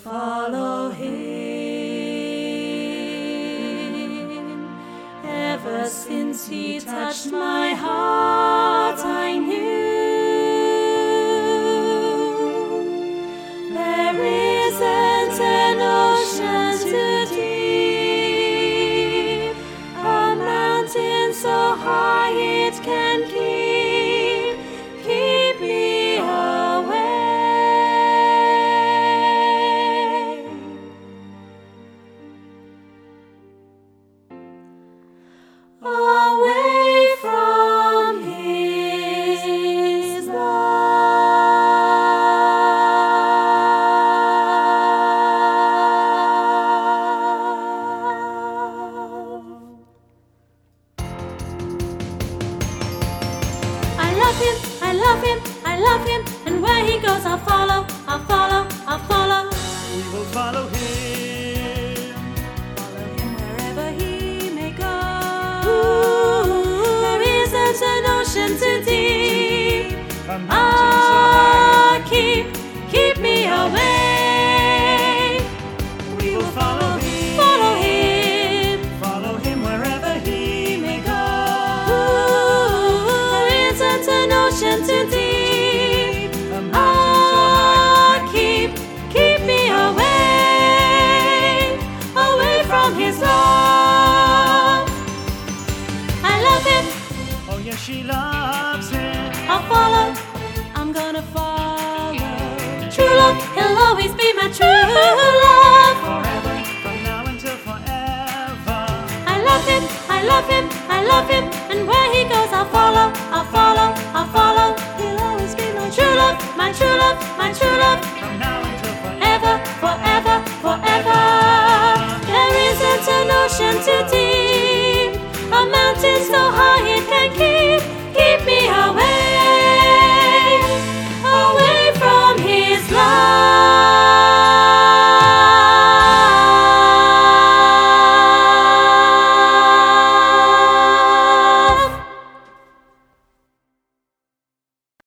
follow him. Ever since he touched my heart, I knew there isn't an ocean too deep, a mountain so high it can keep me away. Away from his love. I love him, I love him, I love him, and where he goes I'll follow, I'll follow, I'll follow. We will follow him. Follow him wherever he may go. There isn't an ocean too deep. A mountain so high. Keep me away. We will follow him. Follow him. Follow him wherever he may go. There isn't an ocean too deep. A mountain so high. Keep me away from his love. I love him. Oh yes, she loves him. I'll follow, I'm gonna follow. True love, he'll always be my true love. Forever, from now until forever. I love him, I love him, I love him, and where he goes I'll follow, I'll follow, I'll follow. He'll always be my true love, my true love, my true love. From now until forever. Forever, forever. There isn't an ocean too deep, a mountain so high it can keep